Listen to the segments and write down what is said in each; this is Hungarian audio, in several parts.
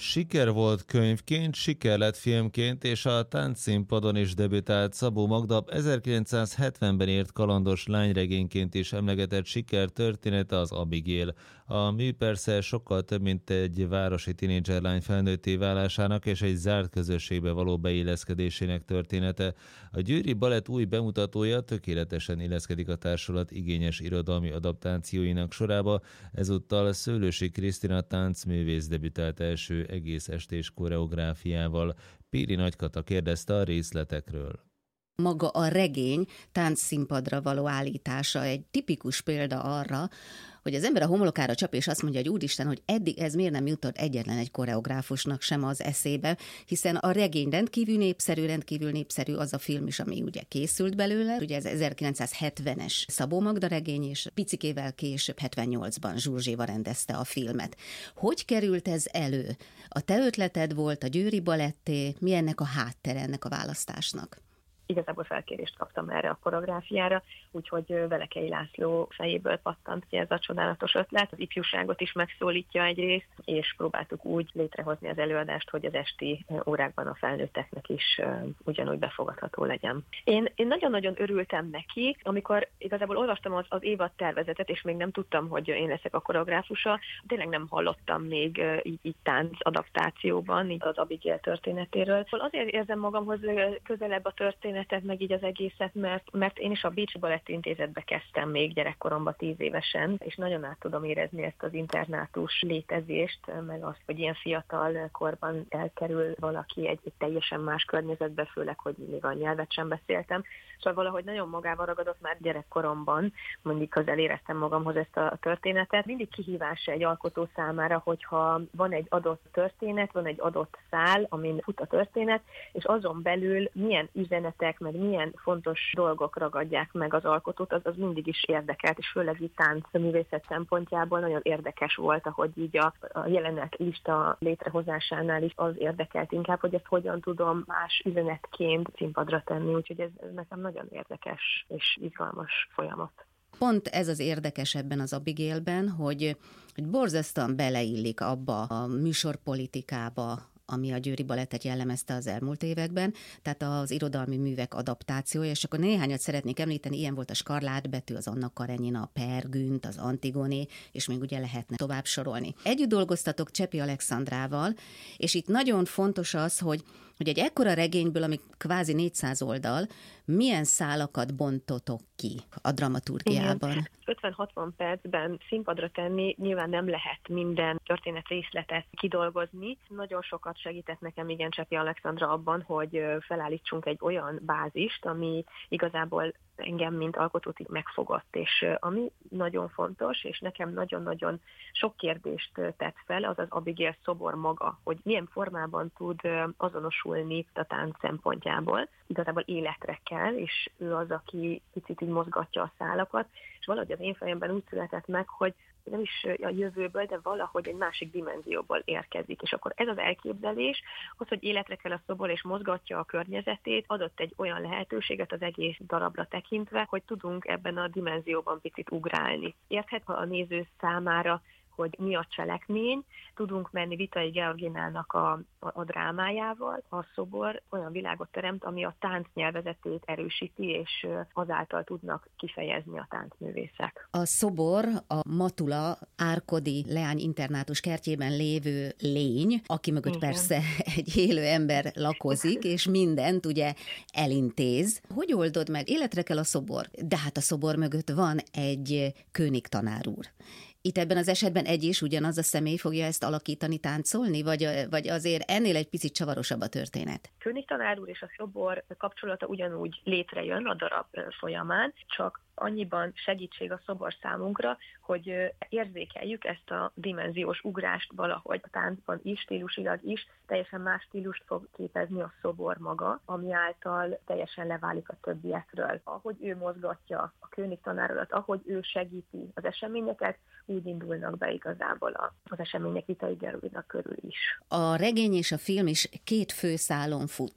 Siker volt könyvként, siker lett filmként, és a táncszínpadon is debütált Szabó Magda 1970-ben írt kalandos lányregényként is emlegetett sikertörténete az Abigail. A mű persze sokkal több, mint egy városi tinédzserlány felnőtté válásának és egy zárt közösségbe való beilleszkedésének története. A Győri Balett új bemutatója tökéletesen illeszkedik a társulat igényes irodalmi adaptációinak sorába, ezúttal Szőlősi Krisztina táncművész debütált első egész estés koreográfiával. Péri Nagykata kérdezte a részletekről. Maga a regény táncszínpadra való állítása egy tipikus példa arra, hogy az ember a homlokára csap, és azt mondja, hogy úristen, hogy eddig ez miért nem jutott egyetlen egy koreográfusnak sem az eszébe, hiszen a regény rendkívül népszerű az a film is, ami ugye készült belőle. Ugye ez 1970-es Szabó Magda regény, és picikével később 78-ban Zsurzséva rendezte a filmet. Hogy került ez elő? A te ötleted volt, a Győri Baletté, mi ennek a háttere, ennek a választásnak? Igazából felkérést kaptam erre a koreográfiára, úgyhogy Velekei László fejéből pattant ki ez a csodálatos ötlet. Az ifjúságot is megszólítja egyrészt, és próbáltuk úgy létrehozni az előadást, hogy az esti órákban a felnőtteknek is ugyanúgy befogadható legyen. Én nagyon-nagyon örültem neki, amikor igazából olvastam az évad tervezetet, és még nem tudtam, hogy én leszek a koreográfusa. Tényleg nem hallottam még így tánc adaptációban így az Abigail történetéről. Azért érzem magamhoz közelebb a történet, meg így az egészet, mert én is a Bécsi Balett Intézetbe kezdtem még gyerekkoromban 10 évesen, és nagyon át tudom érezni ezt az internátus létezést, meg azt, hogy ilyen fiatal korban elkerül valaki egy teljesen más környezetbe, főleg, hogy még a nyelvet sem beszéltem. Szóval valahogy nagyon magával ragadott már gyerekkoromban, mondjuk közel éreztem magamhoz ezt a történetet. Mindig kihívás egy alkotó számára, hogyha van egy adott történet, van egy adott szál, amin fut a történet, és azon belül milyen üzenetek, meg milyen fontos dolgok ragadják meg az alkotót, az mindig is érdekelt, és főleg itt táncművészet szempontjából nagyon érdekes volt, ahogy így a jelenet lista létrehozásánál is az érdekelt inkább, hogy ezt hogyan tudom más üzenetként színpadra tenni, úgyhogy ez nekem nagyon érdekes és izgalmas folyamat. Pont ez az érdekes ebben az Abigailben, hogy borzasztóan beleillik abba a műsorpolitikába, ami a Győri Balettet jellemezte az elmúlt években, tehát az irodalmi művek adaptációja, és akkor néhányat szeretnék említeni, ilyen volt a Skarlátbetű, az Anna Karenina, a Per Günt, az Antigoni, és még ugye lehetne tovább sorolni. Együtt dolgoztatok Csepi Alexandrával, és itt nagyon fontos az, hogy egy ekkora regényből, ami kvázi 400 oldal, milyen szálakat bontotok ki a dramaturgiában? 50-60 percben színpadra tenni nyilván nem lehet minden történet részletet kidolgozni. Nagyon sokat segített nekem igen Csepi Alexandra abban, hogy felállítsunk egy olyan bázist, ami igazából engem, mint alkotót így megfogott, és ami nagyon fontos, és nekem nagyon-nagyon sok kérdést tett fel, az az Abigail szobor maga, hogy milyen formában tud azonosulni a tánc szempontjából. Igazából életre kell, és ő az, aki picit így mozgatja a szálakat, és valahogy az én fejemben úgy született meg, hogy nem is a jövőből, de valahogy egy másik dimenzióból érkezik. És akkor ez az elképzelés, az, hogy életre kell a szobor és mozgatja a környezetét, adott egy olyan lehetőséget az egész darabra tekintve, hogy tudunk ebben a dimenzióban picit ugrálni. Érthet a néző számára, hogy mi a cselekmény, tudunk menni Vitai Georginának a drámájával. A szobor olyan világot teremt, ami a tánc nyelvezetét erősíti, és azáltal tudnak kifejezni a táncművészek. A szobor a Matula Árkodi leány internátus kertjében lévő lény, aki mögött persze egy élő ember lakozik, és mindent ugye elintéz. Hogy oldod meg? Életre kell a szobor, de hát a szobor mögött van egy König tanár úr. Itt ebben az esetben egy és ugyanaz a személy fogja ezt alakítani, táncolni, vagy azért ennél egy picit csavarosabb a történet? König tanár úr és a szobor kapcsolata ugyanúgy létrejön a darab folyamán, csak annyiban segítség a szobor számunkra, hogy érzékeljük ezt a dimenziós ugrást valahogy a táncban is, stílusilag is, teljesen más stílust fog képezni a szobor maga, ami által teljesen leválik a többiekről. Ahogy ő mozgatja a König tanárodat, ahogy ő segíti az eseményeket, úgy indulnak be igazából az események Vitai Georginak körül is. A regény és a film is két fő szálon fut.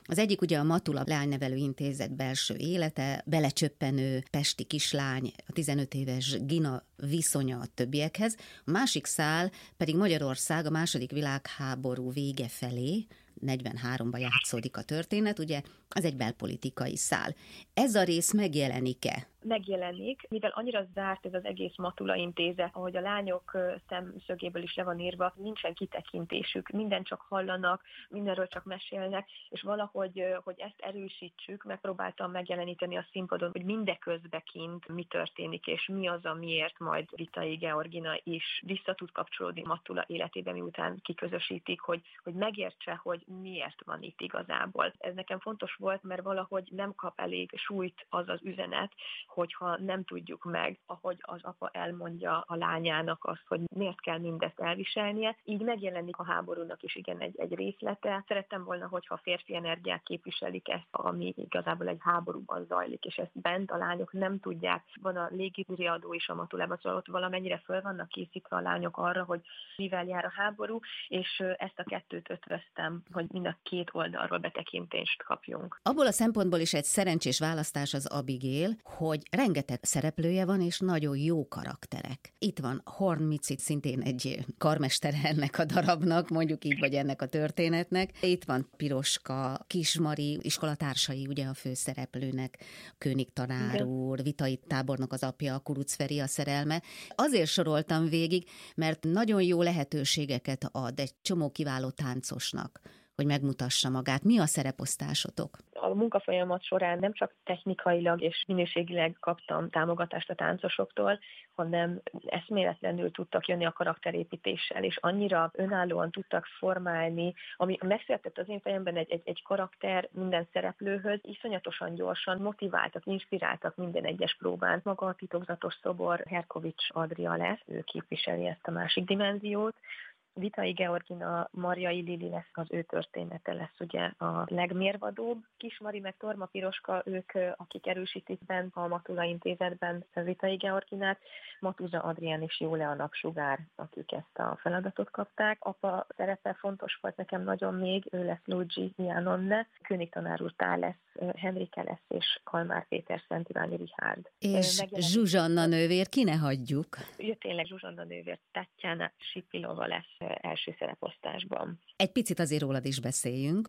Az egyik ugye a Matula Leánynevelő Intézet belső élete, belecsöppenő pesti kislány, a 15 éves Gina viszonya a többiekhez, a másik szál pedig Magyarország a II. Világháború vége felé, 43-ban játszódik a történet, ugye az egy belpolitikai szál. Ez a rész megjelenik-e? Megjelenik, mivel annyira zárt ez az egész Matula Intézet, ahogy a lányok szemszögéből is le van írva, nincsen kitekintésük, mindent csak hallanak, mindenről csak mesélnek, és valahogy, hogy ezt erősítsük, megpróbáltam megjeleníteni a színpadon, hogy mindeközben kint mi történik, és mi az, amiért majd Vitai Georgina is vissza tud kapcsolódni Matula életébe, miután kiközösítik, hogy megértse, hogy miért van itt igazából. Ez nekem fontos volt, mert valahogy nem kap elég súlyt az az üzenet, hogyha nem tudjuk meg, ahogy az apa elmondja a lányának azt, hogy miért kell mindezt elviselnie. Így megjelenik a háborúnak is igen egy részlete. Szerettem volna, hogyha a férfi energiák képviselik ezt, ami igazából egy háborúban zajlik, és ezt bent a lányok nem tudják. Van a légiriadó is a Matulában, szóval ott valamennyire föl vannak készítve a lányok arra, hogy mivel jár a háború, és ezt a kettőt ötvöztem, hogy mind a két oldalról betekintést kapjunk. Abból a szempontból is egy szerencsés választás az Abigail, hogy rengeteg szereplője van, és nagyon jó karakterek. Itt van Horn Mici, szintén egy karmestere ennek a darabnak, mondjuk így, vagy ennek a történetnek. Itt van Piroska, Kismari, iskolatársai ugye a főszereplőnek, König tanár úr, Vitai tábornok az apja, Kuruc Feri a szerelme. Azért soroltam végig, mert nagyon jó lehetőségeket ad egy csomó kiváló táncosnak, hogy megmutassa magát. Mi a szereposztásotok? A munkafolyamat során nem csak technikailag és minőségileg kaptam támogatást a táncosoktól, hanem eszméletlenül tudtak jönni a karakterépítéssel, és annyira önállóan tudtak formálni, ami megszületett az én fejemben egy karakter minden szereplőhöz, iszonyatosan gyorsan motiváltak, inspiráltak minden egyes próbán. Maga a titokzatos szobor Herkovics Adria lesz, ő képviseli ezt a másik dimenziót. Vitai Georgina, Marjai Lili lesz, az ő története lesz ugye a legmérvadóbb. Kismari meg Torma Piroska, ők, akik erősítik bent a Matula Intézetben Vitai Georginát, Matuza Adrián és Jólea Napsugár, akik ezt a feladatot kapták. Apa szerepe fontos volt nekem nagyon még, ő lesz Luigi Iannone, König tanár úr Tál lesz, Henrike lesz, és Kalmár Péter Szent Iványi Richárd. És Zsuzsanna nővér, ki ne hagyjuk? Ő tényleg Zsuzsanna nővér, Tatjana Sipilova lesz első szereposztásban. Egy picit azért rólad is beszéljünk.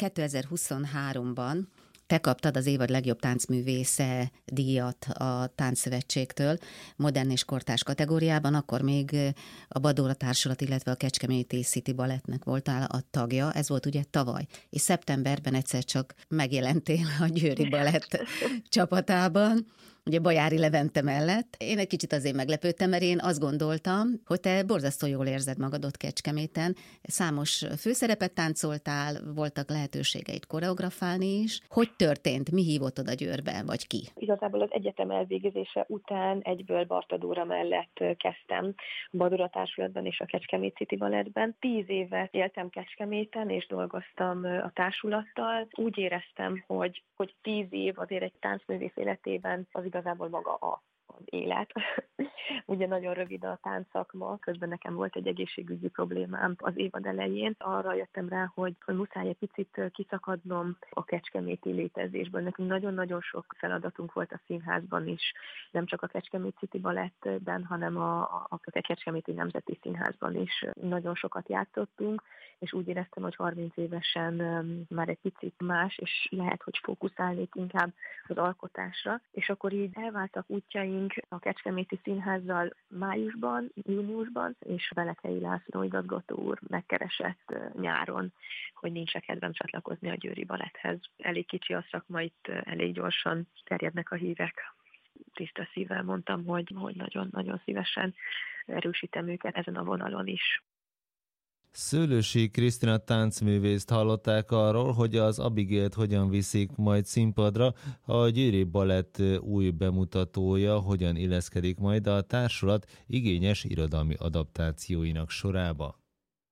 2023-ban te kaptad az évad legjobb táncművésze díjat a Táncszövetségtől, modern és kortárs kategóriában, akkor még a Badóra Társulat, illetve a Kecskeméti City Ballettnek voltál a tagja, ez volt ugye tavaly, és szeptemberben egyszer csak megjelentél a Győri Balett csapatában, ugye Bajári Levente mellett. Én egy kicsit azért meglepődtem, mert én azt gondoltam, hogy te borzasztó jól érzed magad ott Kecskeméten. Számos főszerepet táncoltál, voltak lehetőségeid koreografálni is. Hogy történt? Mi hívott oda Győrbe, vagy ki? Igazából az egyetem elvégzése után egyből Barta Dóra mellett kezdtem Badóra Társulatban és a Kecskemét City Ballettben. 10 évet éltem Kecskeméten, és dolgoztam a társulattal. Úgy éreztem, hogy 10 év azért egy táncművész életében az igazából maga az élet. Ugye nagyon rövid a táncszakma, közben nekem volt egy egészségügyi problémám az évad elején. Arra jöttem rá, hogy muszáj egy picit kiszakadnom a kecskeméti létezésből. Nekünk nagyon-nagyon sok feladatunk volt a színházban is, nem csak a Kecskemét City Ballettben, hanem a Kecskeméti Nemzeti Színházban is nagyon sokat játszottunk, és úgy éreztem, hogy 30 évesen már egy picit más, és lehet, hogy fókuszálnék inkább az alkotásra. És akkor így elváltak útjaink a Kecskeméti Színházzal májusban, júniusban, és Velekei László igazgató úr megkeresett nyáron, hogy nincs kedvem csatlakozni a Győri Baletthez. Elég kicsi a szakma, itt elég gyorsan terjednek a hírek. Tiszta szívvel mondtam, hogy nagyon-nagyon szívesen erősítem őket ezen a vonalon is. Szőlősi Krisztina táncművészt hallották arról, hogy az Abigailt hogyan viszik majd színpadra, a Győri Balett új bemutatója hogyan illeszkedik majd a társulat igényes irodalmi adaptációinak sorába.